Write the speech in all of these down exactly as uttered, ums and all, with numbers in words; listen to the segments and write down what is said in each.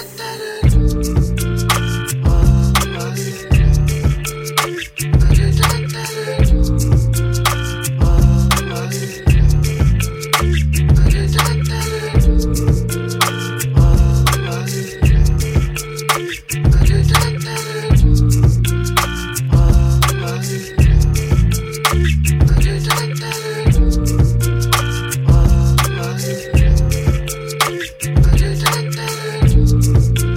Thank you.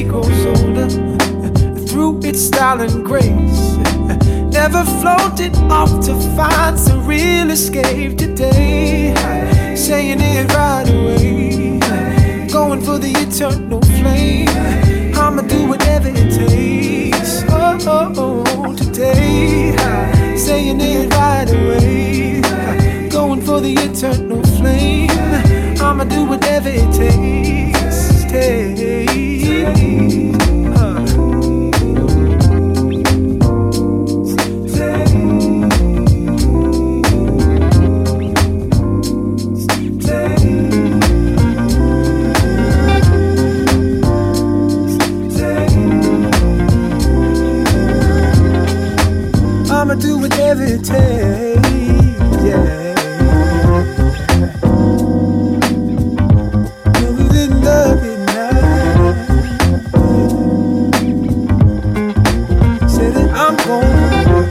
day grows older, through its style and grace, never floated off to find some real escape today. Saying it right away, going for the eternal flame. I'ma do whatever it takes. Oh, oh, oh, today. Saying it right away, going for the eternal flame. I'ma do whatever it takes. Take. I'ma do whatever it takes, yeah. Love it, love it now. Say that I'm gonna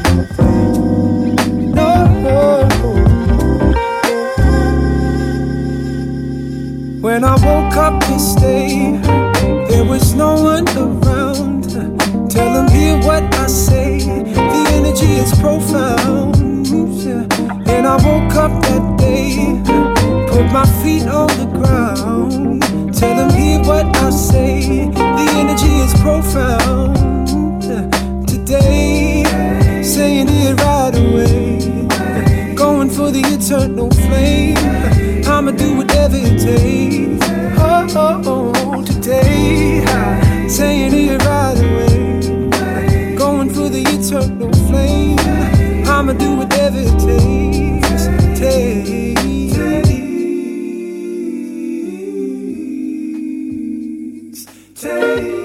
no, no. When I woke up this day, there was no one around. Tell them hear what I say, the energy is profound. And I woke up that day, put my feet on the ground. Tell them hear what I say, the energy is profound. Today, saying it right away, going for the eternal flame. I'ma do whatever it takes. Oh, oh, oh, today, saying it right away, going for the eternal flame. I'ma do whatever it takes. Take. Take.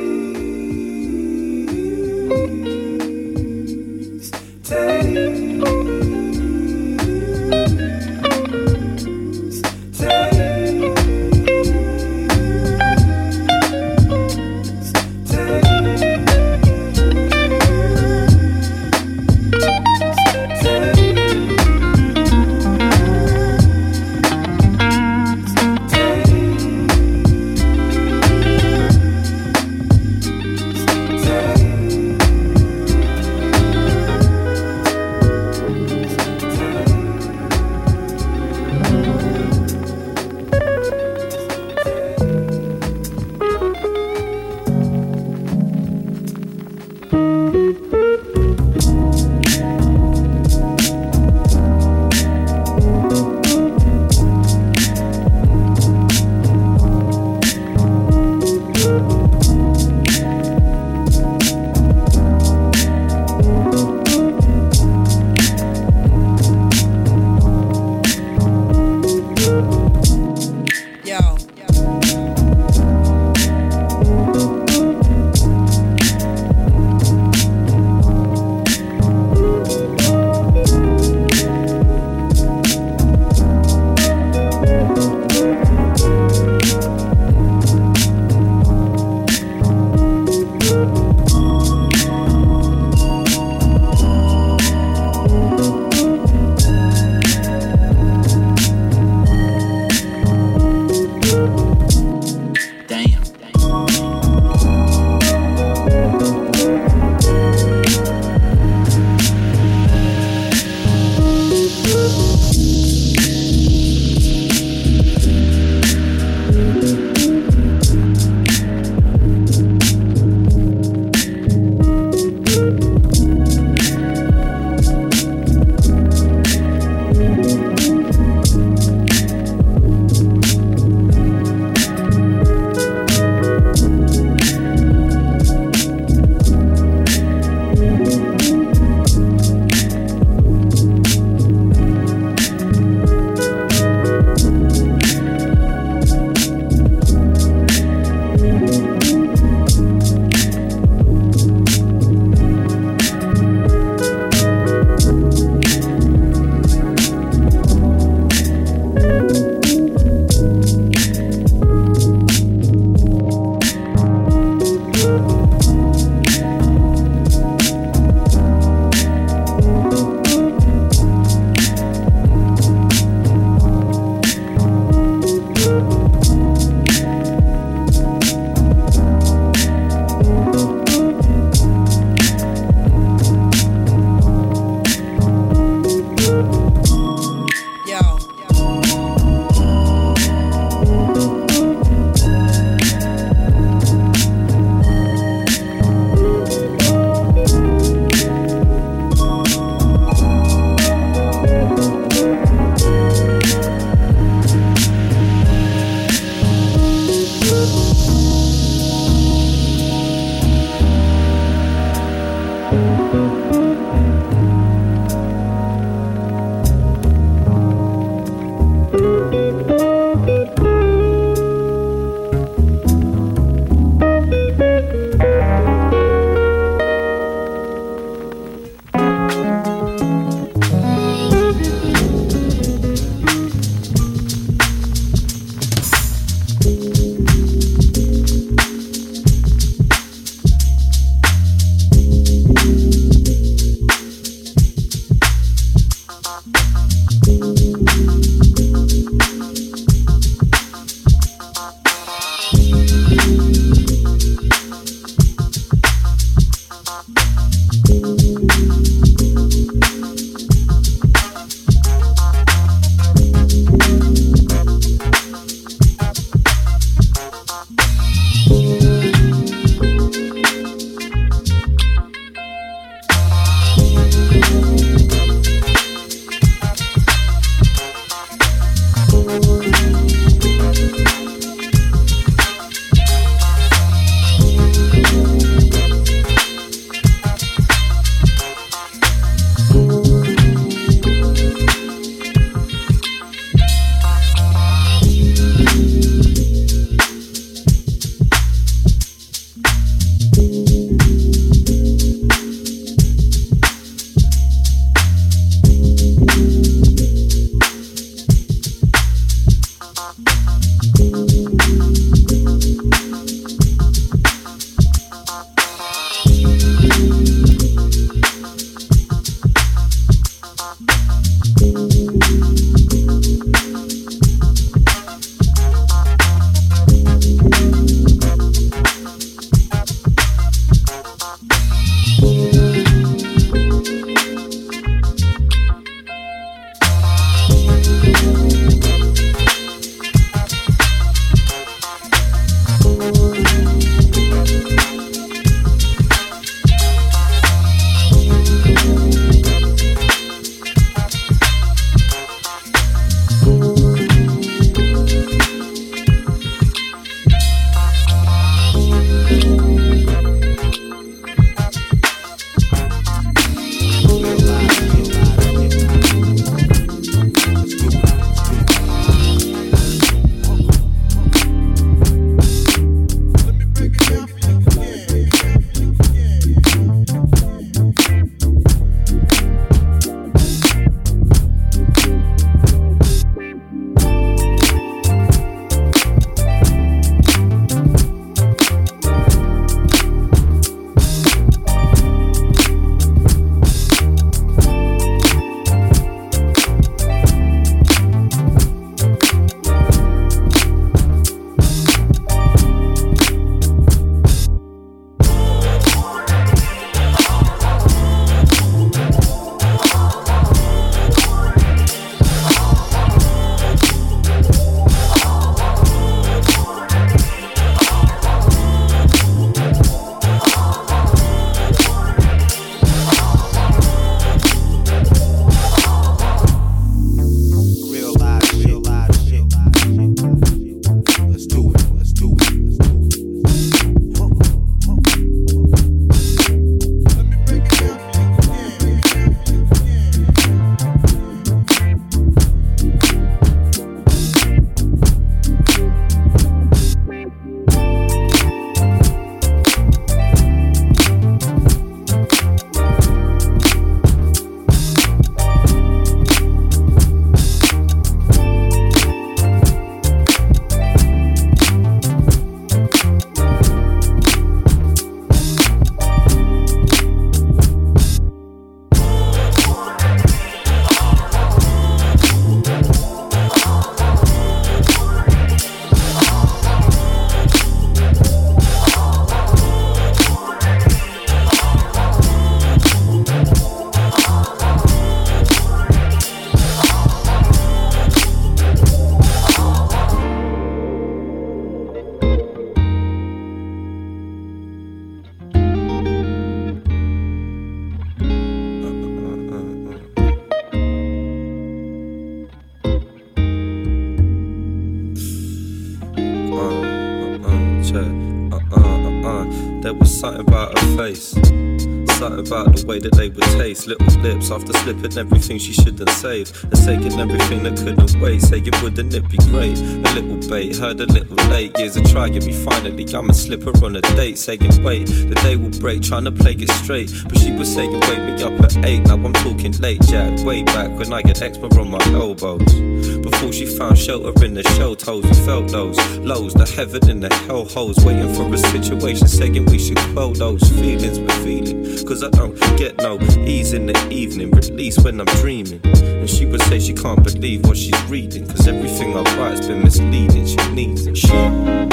Uh, there was something about her face, something about the way that they would taste. Little lips after slipping everything she shouldn't save, and taking everything that couldn't wait. Saying wouldn't it be great? A little bait, heard a little late. Years of trying me, finally I'ma slip her on a date. Saying wait, the day will break, trying to play it straight. But she was saying wake me up at eight. Now I'm talking late, Jack. Way back when I get eczema on my elbows. Before she found shelter in the shell toes, we felt those lows, the heaven and the hell holes. Waiting for a situation, saying we should quell those feelings we're feeling. Cause I don't get no ease in the evening, release when I'm dreaming. And she would say she can't believe what she's reading, cause everything I write's been misleading. She needs him. She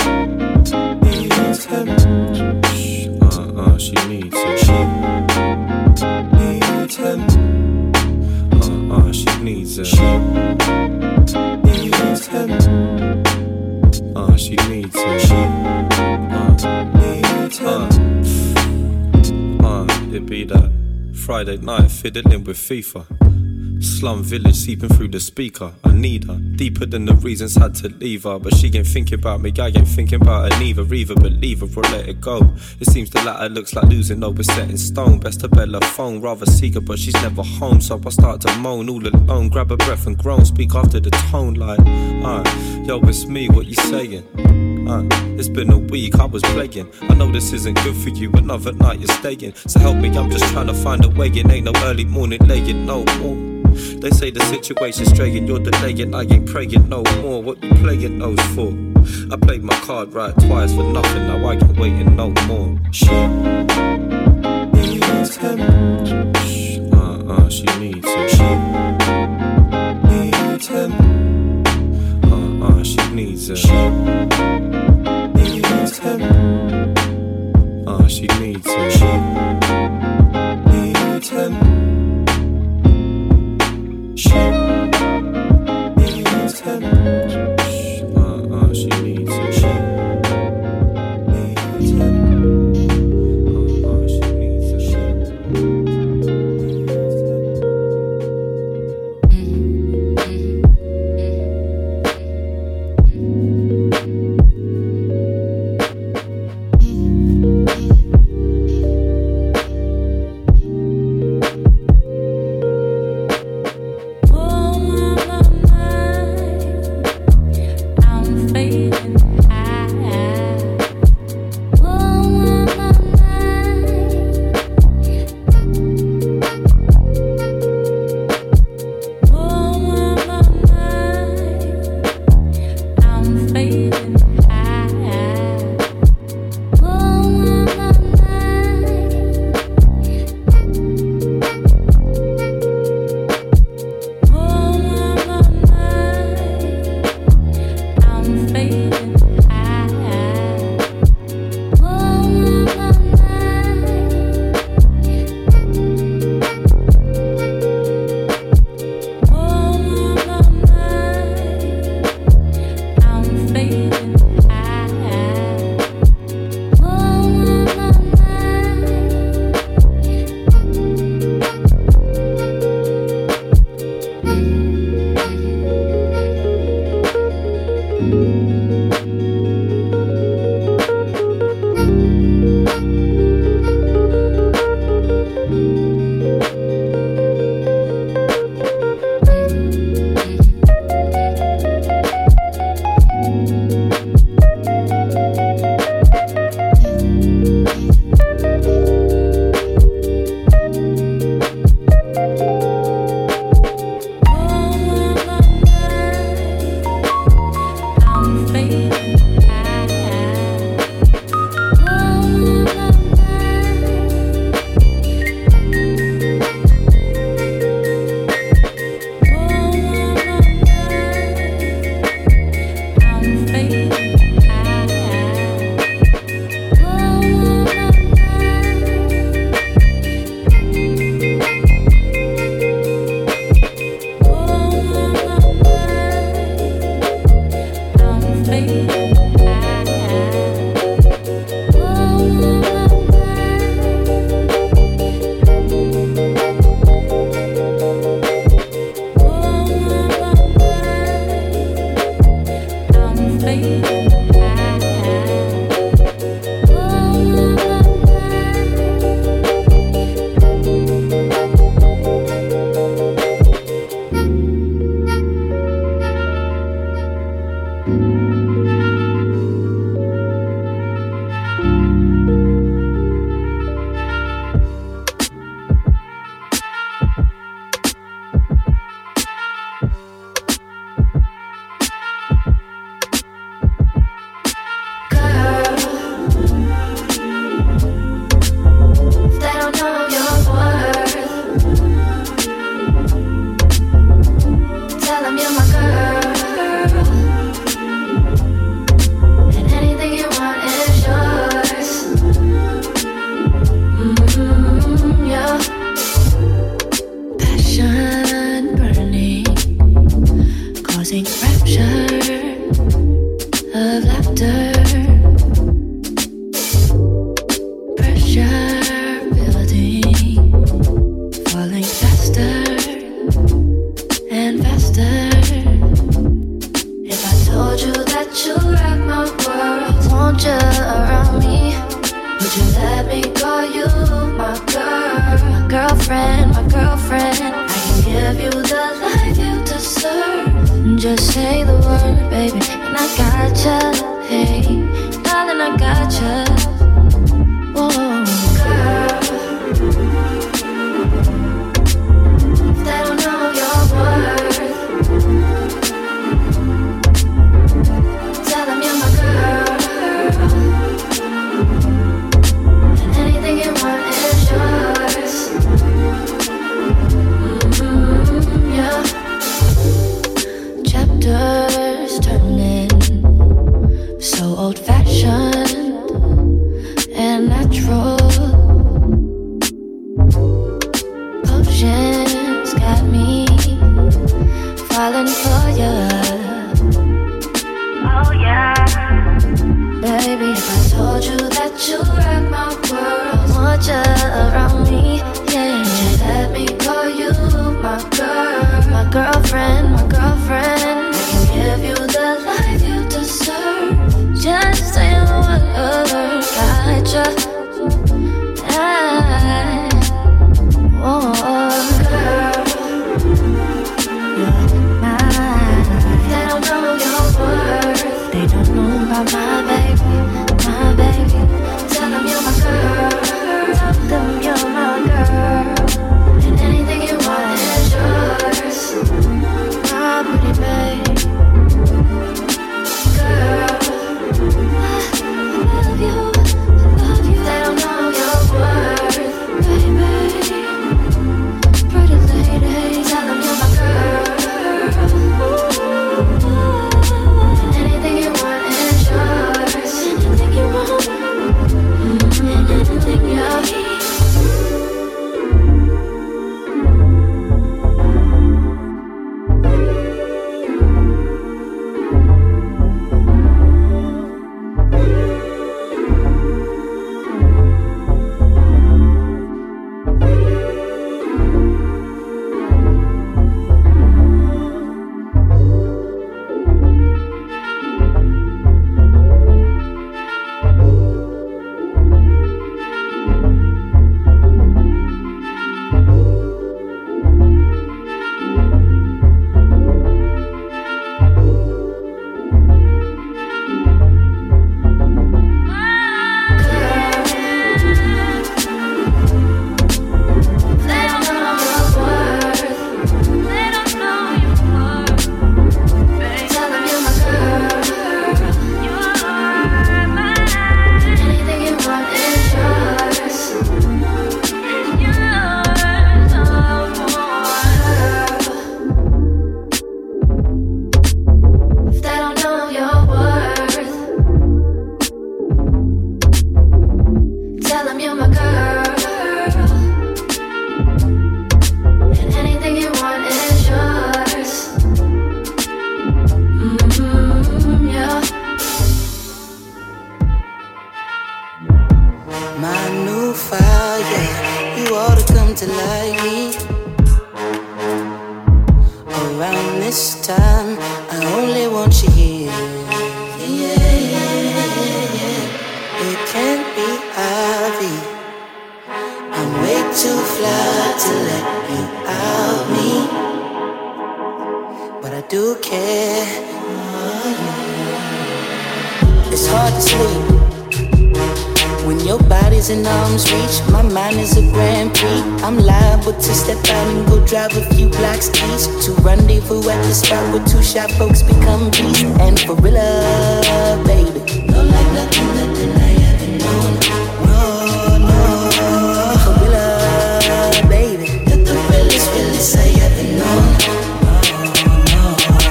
needs him. Uh-uh, she needs him. She needs him. Uh-uh, she needs him. She needs him. Uh, she needs him. She uh, needs him. Uh, it be that Friday night fiddling with FIFA. Slum village seeping through the speaker. I need her deeper than the reasons had to leave her. But she ain't thinking about me, I ain't thinking about her neither. Either believe her or let it go. It seems the latter looks like losing, no, we're set in stone. Best to bell her phone, rather seek her, but she's never home. So I start to moan all alone, grab a breath and groan. Speak after the tone like, uh, yo, it's me, what you saying? Uh, it's been a week, I was playing. I know this isn't good for you, another night you're staying. So help me, I'm just trying to find a way. It ain't no early morning laying, no more. They say the situation's straying, you're delaying, I ain't praying no more. What you playing those for? I played my card right twice for nothing, now I ain't waiting no more. She needs him. Uh-uh, she needs him. She needs him. Uh-uh, she needs him. She needs him. Uh, she needs him. She needs him. She needs him. Uh-uh, she needs him. She needs him. Uh-uh, she needs him. She needs him. Mm-hmm. you let me call you my girl, my girlfriend, my girlfriend? I can give you the life you deserve. Just say the word, baby, and I gotcha. Hey, darling, I gotcha. Whoa, girl, they don't know your worth. Tell them you're my girl. Anything you want is yours. Mm-hmm, yeah. Chapters turning, so old-fashioned and natural. Potions got me falling for you. Oh yeah, baby, if I told you that you rock my world, I want you around me, yeah. Let me call you my girl, my girlfriend, my girlfriend. I can give you the life you deserve. Just say the word, gotcha. I, oh, girl, you're mine. They don't know your worth. They don't know about my baby, my baby. Tell them you're my girl. Tell them you're my girl. And anything you want is yours. My pretty babe. Girl, I love you, I love you. They don't know your worth, baby. Pretty lady, tell them you're my girl. Anything you want is yours. Anything you want, mm-hmm. Anything you need. Shop folks become beasts, and for real love, baby. No like nothing, nothing I ever known. No, no. For real love, baby. You're the realest, realest I ever known. No, no.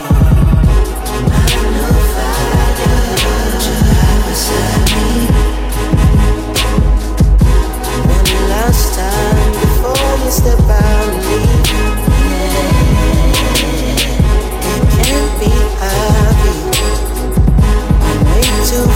I know fire, but you lie beside me. One last time before you step out and leave. Be happy. I'm way too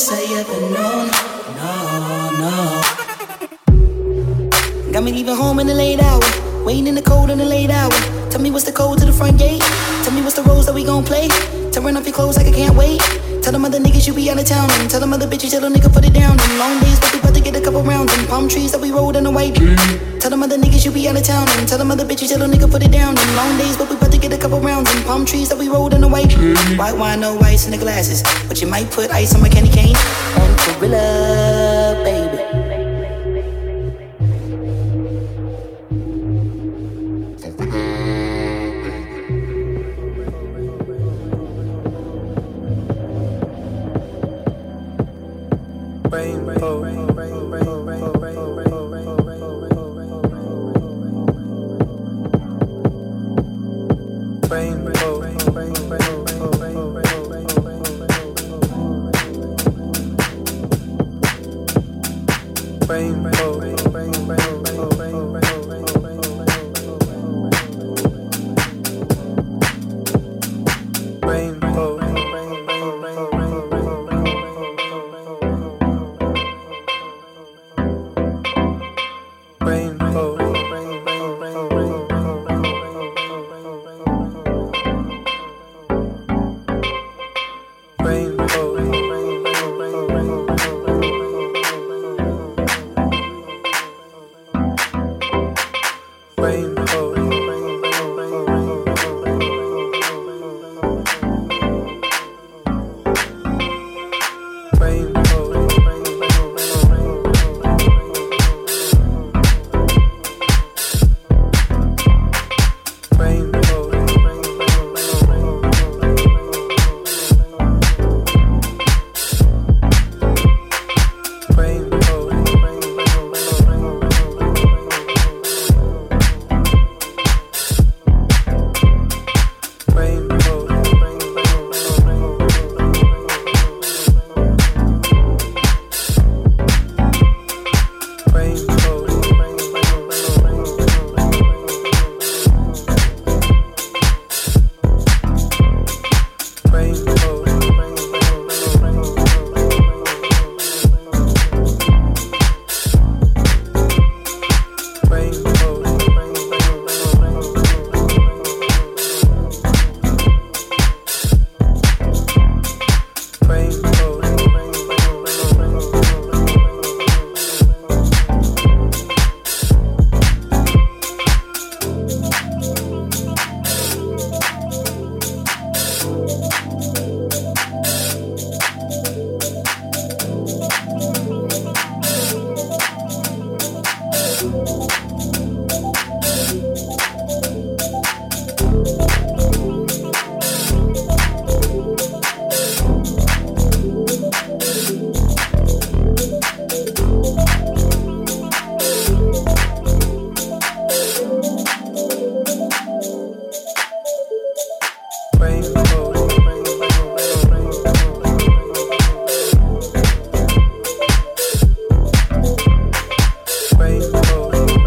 best I ever known. No, no. Got me leaving home in the late hour, waiting in the cold in the late hour. Tell me what's the code to the front gate. Tell me what's the roles that we gon' play. Tearing off your clothes like I can't wait. Tell them other niggas you be out of town. And tell them other bitches tell a nigga put it down. And long days but we about to get a couple rounds. And palm trees that we rolled in the white. Tell them other niggas you be out of town. And tell them other bitches tell a nigga put it down. And long days but we about to get a couple rounds. And palm trees that we rolled in the white. White wine, no ice in the glasses. But you might put ice on my candy cane. And gorilla, baby. Rainbow, rainbow, rainbow, rainbow, rainbow, rainbow, rainbow, rainbow.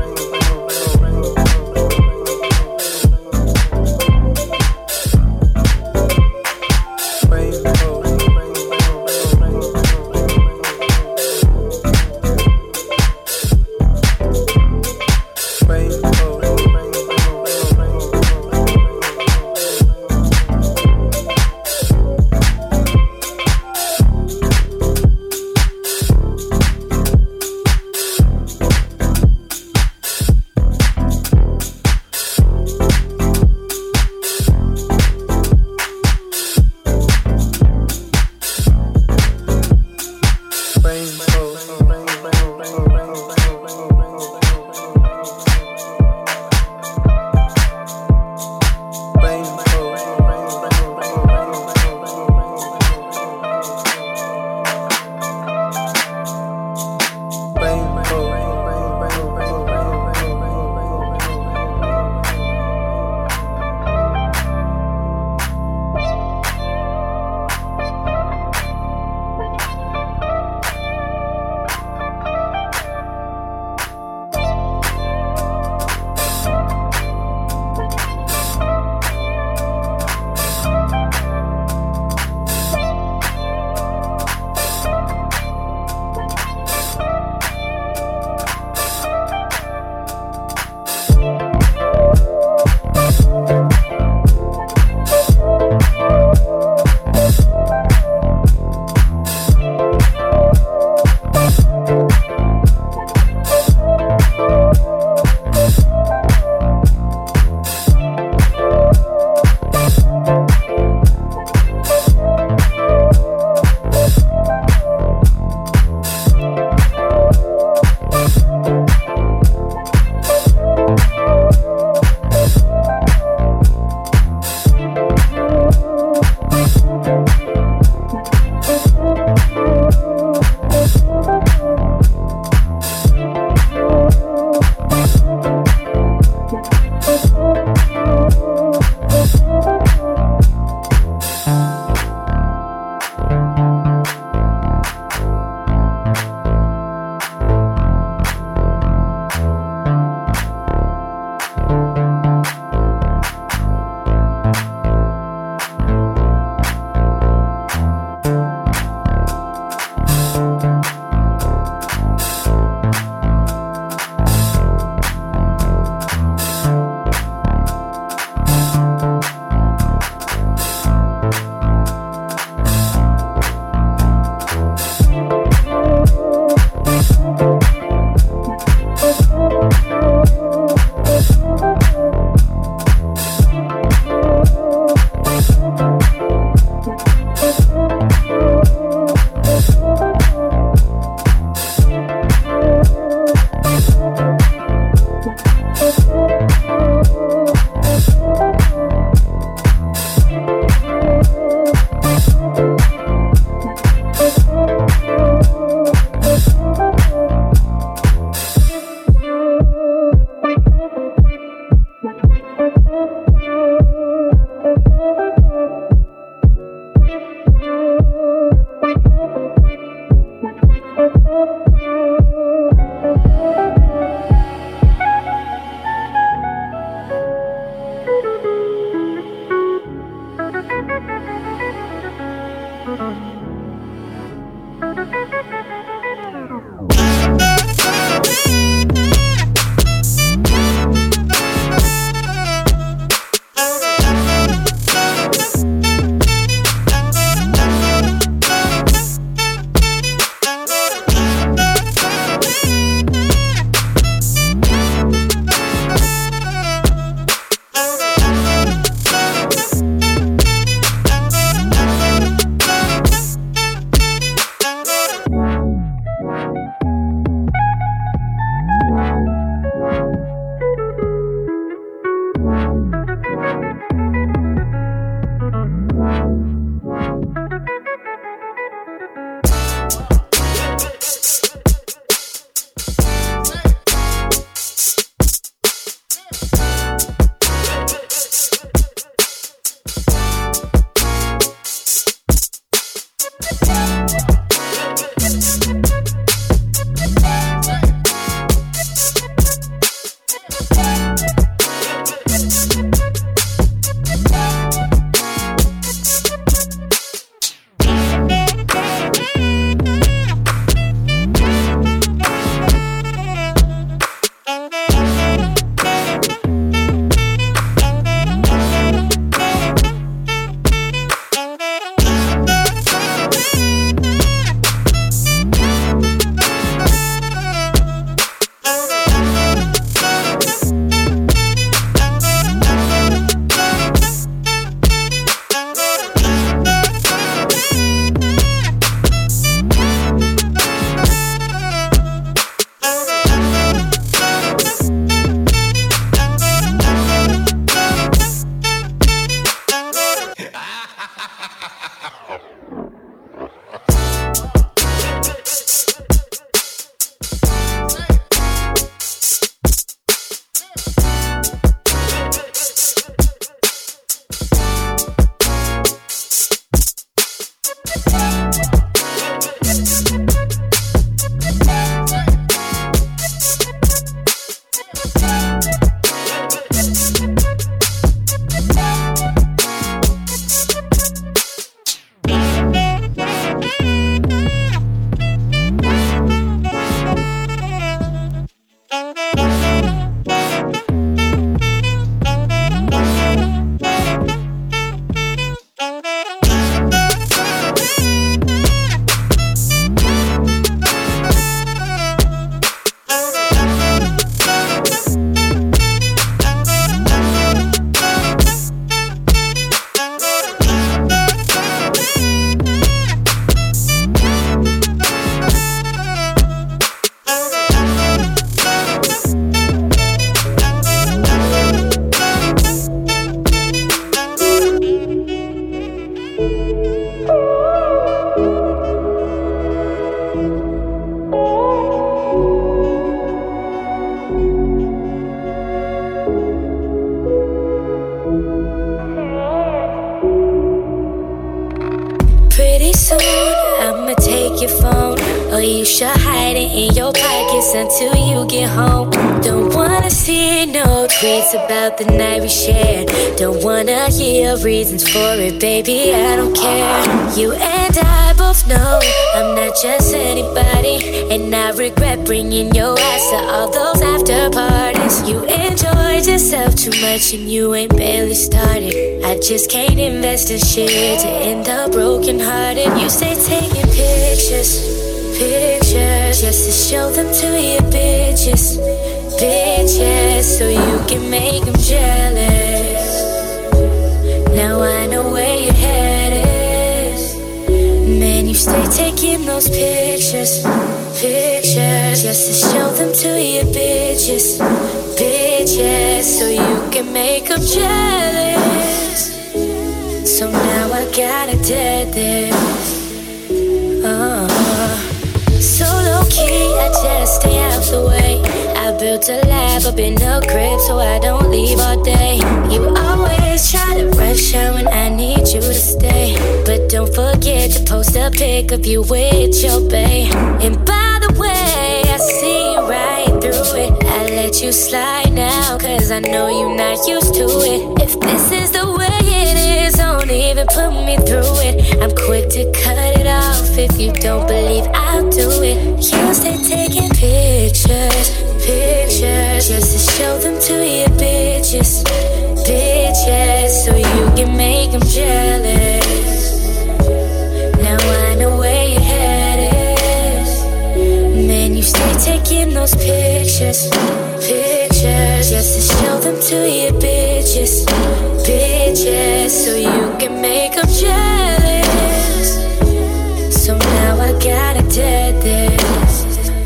this until you get home. Don't wanna see no tweets about the night we shared. Don't wanna hear reasons for it, baby, I don't care. You and I both know I'm not just anybody, and I regret bringing your ass to all those after parties. You enjoyed yourself too much and you ain't barely started. I just can't invest in shit to end up broken hearted. You say taking pictures, pictures, just to show them to your bitches, bitches, so you can make them jealous. Now I know where your head is. Man, you stay taking those pictures, pictures, just to show them to your bitches, bitches, so you can make them jealous. So now I gotta dead this. Uh, so low key, I just stay out the way. I built a lab up in the crib so I don't leave all day. You always try to rush out when I need you to stay, but don't forget to post a pic of you with your bae. And by the way, I see right through it. I let you slide now, cause I know you're not used to it. If this is the way it is, don't even put me through it. I'm quick to cut it off if you don't believe I'll do it. You stay taking pictures, pictures, just to show them to your bitches, bitches, so you can make them jealous. Now I know where your head is. Man, you stay taking those pictures, pictures, just to show them to your bitches, bitches, so you can make them jealous. So now I gotta dead this.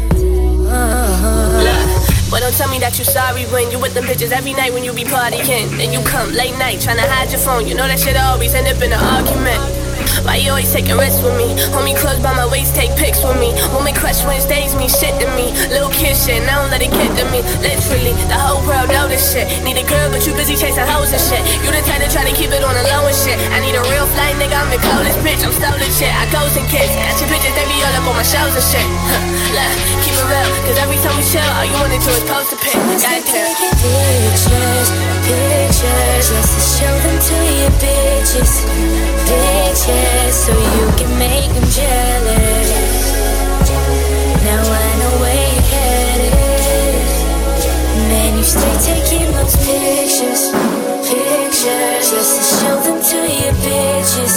But don't tell me that you sorry when you with them bitches every night when you be partying. Then you come late night tryna hide your phone. You know that shit always end up in an argument. Why you always taking risks with me? Hold me close by my waist, take pics with me. Woman crush Wednesdays, me shit to me. Little kid shit, now don't let it get to me. Literally, the whole world know this shit. Need a girl, but you busy chasing hoes and shit. You the type to try to keep it on the low and shit. I need a real flight nigga, I'm the coldest bitch. I'm stolen shit, I ghost and kids. Ask your bitches, they be all up on my shows and shit. Huh, look, keep it real, cause every time we chill, all you wanna do is post a pic. Goddamn. Pictures, pictures, just to show them to your bitches, bitches, so you can make them jealous. Now I know where your head is. Man, you stay taking those pictures, pictures, just to show them to your bitches,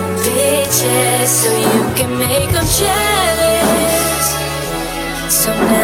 bitches, so you can make them jealous. So now